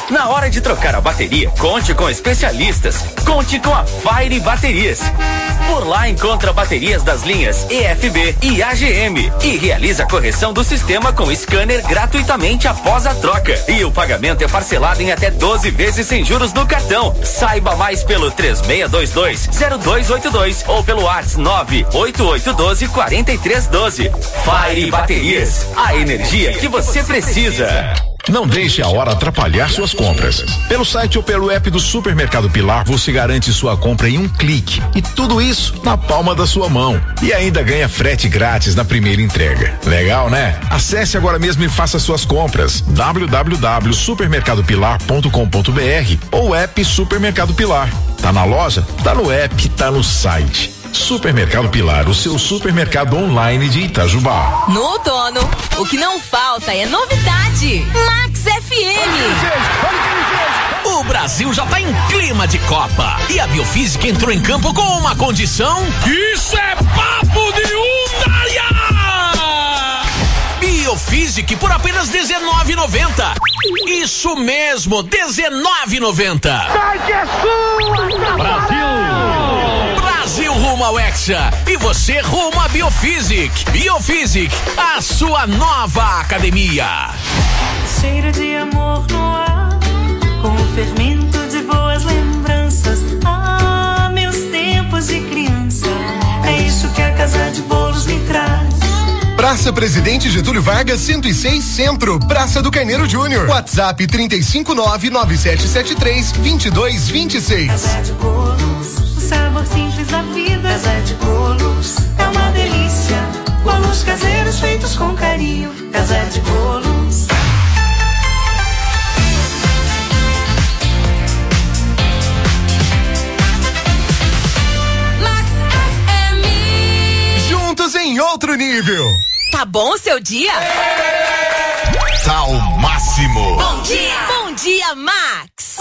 Na hora de trocar a bateria, conte com especialistas. Conte com a Fire Baterias. Por lá encontra baterias das linhas E F B e A G M e realiza a correção do sistema com scanner gratuitamente após a troca. E o pagamento é parcelado em até doze vezes sem juros no cartão. Saiba mais pelo três seis dois dois, zero dois oito dois ou pelo WhatsApp nove oito oito um dois, quatro três um dois. Fire Baterias, a energia que você precisa. Não deixe a hora atrapalhar suas compras. Pelo site ou pelo app do Supermercado Pilar, você garante sua compra em um clique. E tudo isso na palma da sua mão. E ainda ganha frete grátis na primeira entrega. Legal, né? Acesse agora mesmo e faça suas compras. w w w ponto supermercado pilar ponto com ponto b r ou app Supermercado Pilar. Tá na loja? Tá no app, tá no site. Supermercado Pilar, o seu supermercado online de Itajubá. No outono, o que não falta é novidade. Max F M. O Brasil já tá em clima de Copa e a Biofísica entrou em campo com uma condição. Isso é papo de Undaia! Biofísica por apenas dezenove reais e noventa centavos. Isso mesmo, dezenove reais e noventa centavos. Brasil! Brasil rumo ao Hexa e você rumo a Biofísica. Biofísica, a sua nova academia. Cheiro de amor no ar, com o fermento de boas lembranças. Ah, meus tempos de criança, é isso que a Casa de Bolos me traz. Praça Presidente Getúlio Vargas, cento e seis Centro, Praça do Carneiro Júnior. WhatsApp trinta e cinco nove nove sete sete três dois dois dois seis. Casa de Bolos, o sabor simples da vida. Casa de Bolos é uma delícia. Bolos caseiros feitos com carinho. Casa de Bolos. Juntos em outro nível. Tá bom o seu dia? Tá ao máximo. Bom dia! Bom dia, Max!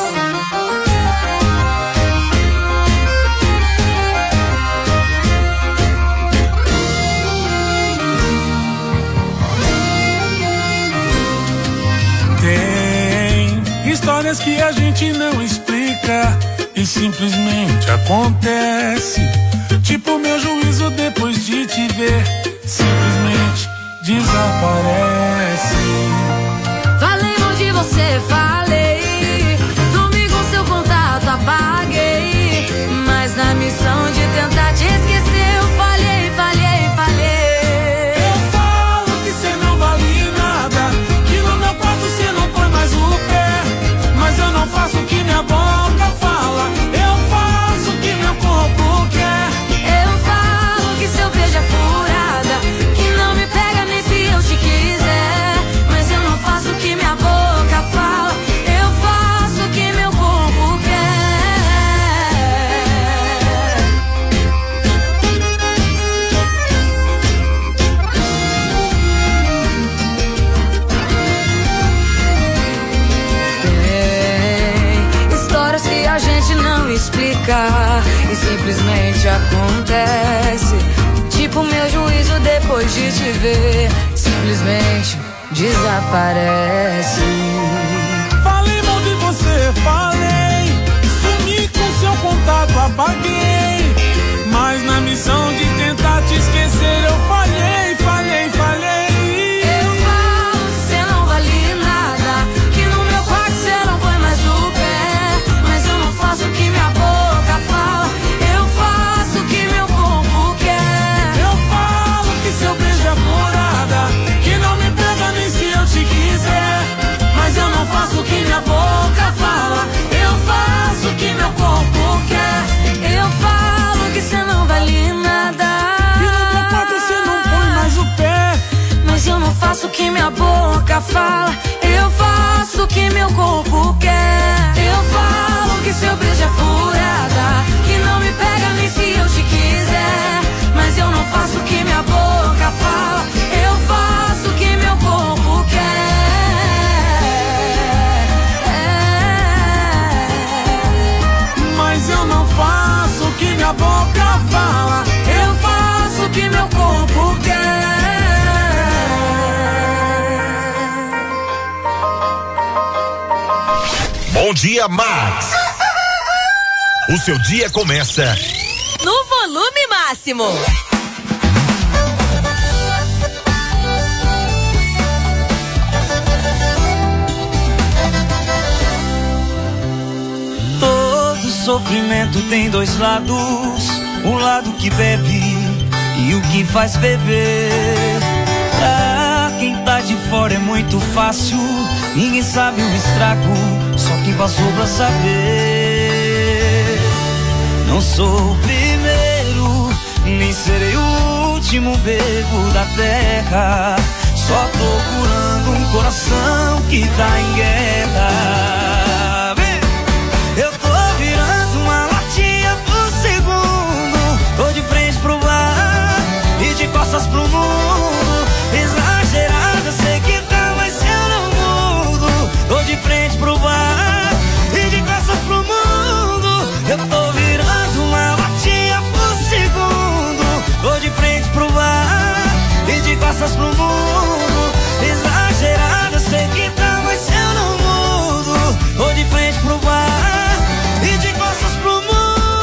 Tem histórias que a gente não explica e simplesmente acontece. Tipo meu juízo depois de te ver, simplesmente desaparece. Falei mal de você, falei. Sumi com seu contato, apaguei. Mas na missão de tentar te esquecer, eu falhei, falhei, falhei. Eu falo que cê não vale nada, que no meu quarto cê não põe mais o pé. Mas eu não faço o que minha boca fala, eu faço o que meu corpo quer. Eu falo que seu beijo é furada, que não me pega nem se eu te quiser. Mas eu não faço o que minha boca fala, eu faço o que meu corpo quer. Tem histórias que a gente não explica e simplesmente acontece. Tipo meu juízo depois de te ver, simplesmente desaparece. Falei mal de você, falei. Sumi com seu contato, apaguei. Mas na missão de tentar te esquecer, eu falhei, falhei, falhei. Eu falo que cê não vale nada, que no meu quarto cê não põe mais o pé. Mas eu não faço o que minha boca fala, eu faço o que meu corpo quer. Eu falo que seu beijo é furada, que não me pega nem se eu te quiser. Mas eu não faço o que minha boca fala, eu faço o que meu corpo quer. Eu falo que cê não vale nada, que no meu quarto cê não põe mais o pé. mas eu não faço o que minha boca fala, eu faço o que meu corpo quer. Eu falo que seu beijo é furada, que não me pega nem se eu te quiser. Mas eu não faço o que minha boca fala, eu faço o que meu corpo quer. Mas eu não faço o que minha boca fala, eu faço o que meu corpo quer. Bom Dia Max. O seu dia começa no volume máximo. Todo sofrimento tem dois lados, um lado que bebe e o que faz beber. Pra quem tá de fora é muito fácil, ninguém sabe o estrago, só quem passou pra saber. Não sou o primeiro, nem serei o último bebo da terra, só tô curando um coração que tá em guerra. Vem! Eu tô virando uma latinha por segundo, tô de frente pro bar e de costas pro mundo. Exagerado, eu sei que tá, mas eu não mudo. Tô de frente pro bar e de costas pro mundo. Eu tô virando uma latinha por segundo, tô de frente pro bar e de costas pro mundo. Exagerado, eu sei que tá, mas eu não mudo. Tô de frente pro bar e de costas pro mundo.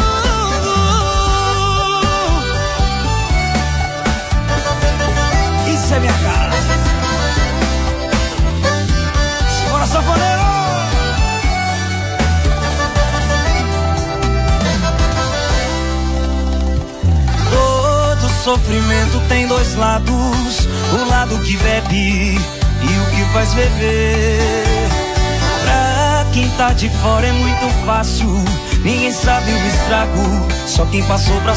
Isso é minha cara. Segura, sanfoneiro. Todo sofrimento tem dois lados, o lado que bebe e o que faz beber. Pra quem tá de fora é muito fácil, ninguém sabe o estrago, só quem passou pra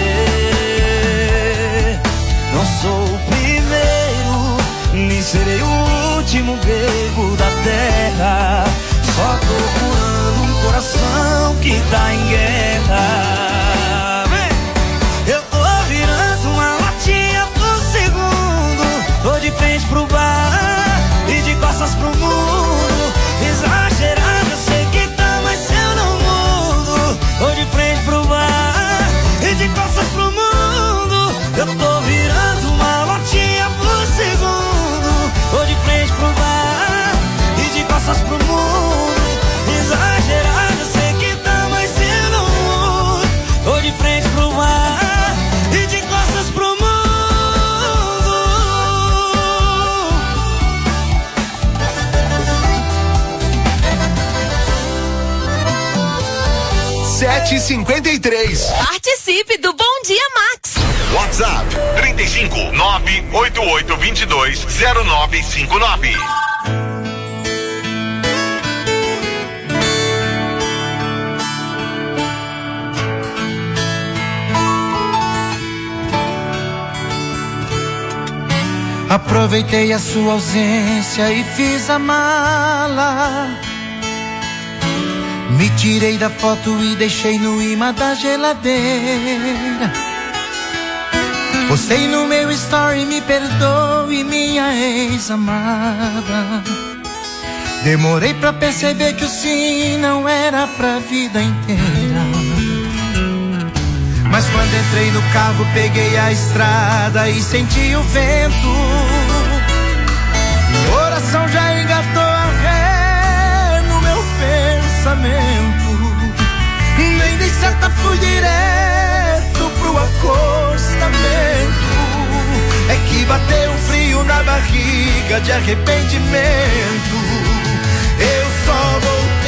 saber. Não sou o primeiro, nem serei o último bebo da terra, só tô curando um coração que tá em guerra. Vem! Eu tô virando uma latinha por segundo, tô de frente pro bar e de costas pro mundo. Exagerado, eu sei que tá, mas eu não mudo. Tô de frente pro bar e de costas pro mundo. Eu tô virando uma latinha por segundo, tô de frente pro bar e de costas pro mundo. Exagerado, eu sei que tá, mas eu não mudo. Tô de frente pro bar e de costas pro mundo. sete e cinquenta e três. Participe do Bom Dia Max. WhatsApp trinta e cinco, nove oito oito, dois dois, zero nove cinco nove. Aproveitei a sua ausência e fiz a mala. Me tirei da foto e deixei no imã da geladeira. Postei no meu story, me perdoe, minha ex-amada. Demorei pra perceber que o sim não era pra vida inteira. Mas quando entrei no carro, peguei a estrada e senti o vento. O coração já engatou a ré no meu pensamento. Nem dei seta, fui direto pro acostamento. É que bateu um frio na barriga de arrependimento. Eu só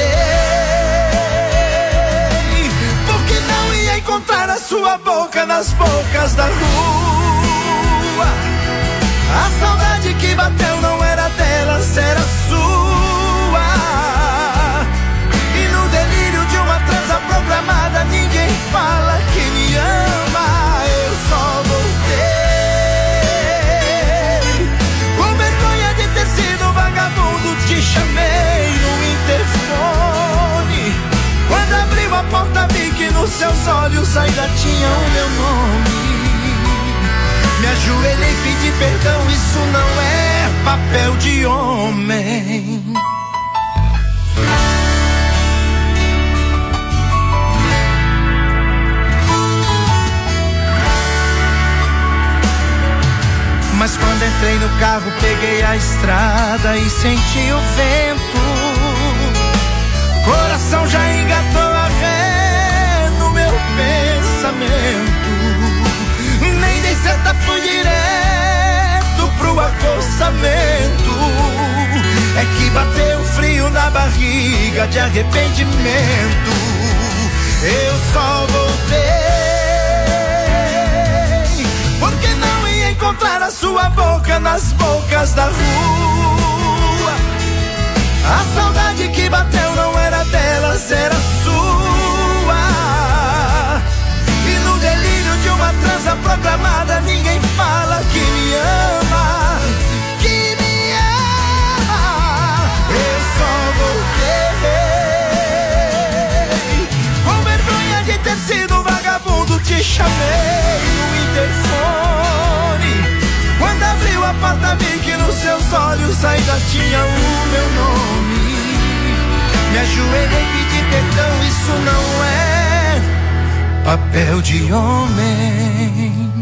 voltei porque não ia encontrar a sua boca nas bocas da rua. A saudade que bateu não era dela, era sua. E no delírio de uma transa programada, ninguém fala que me ama. Eu só voltei com vergonha de ter sido vagabundo. Te chamei no interfone. Quando abriu a porta, vi que nos seus olhos ainda tinha o meu nome. Me ajoelhei, pedi perdão, isso não é papel de homem. Mas quando entrei no carro, peguei a estrada e senti o vento. Coração já engatou a ré no meu pensamento. Nem dei seta, fui direto pro acostamento. É que bateu frio na barriga de arrependimento. Eu só voltei porque não ia encontrar a sua boca nas bocas da rua. A saudade que bateu não era delas, era sua. E no delírio de uma transa programada, ninguém fala que me ama, que me ama. Eu só voltei com vergonha de ter sido vagabundo. Te chamei no interfone quando abri o apartamento, que nos seus olhos ainda tinha o meu nome. Me ajoelhei e pedi perdão, isso não é papel de homem.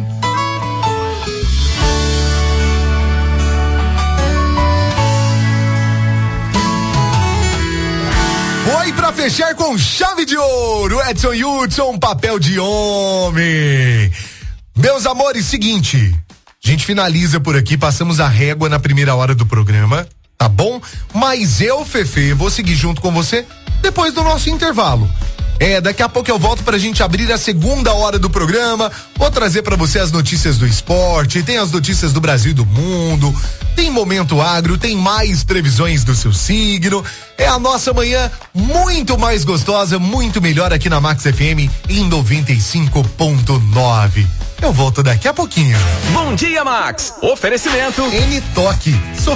Foi pra fechar com chave de ouro, Edson Hudson, papel de homem. Meus amores, seguinte, a gente finaliza por aqui, passamos a régua na primeira hora do programa, tá bom? Mas eu, Fefe, vou seguir junto com você depois do nosso intervalo. É, daqui a pouco eu volto pra gente abrir a segunda hora do programa, vou trazer pra você as notícias do esporte, tem as notícias do Brasil e do mundo, tem Momento Agro, tem mais previsões do seu signo, é a nossa manhã muito mais gostosa, muito melhor aqui na Max F M em noventa e cinco ponto nove. Eu volto daqui a pouquinho. Bom dia, Max. Oferecimento N-Toque.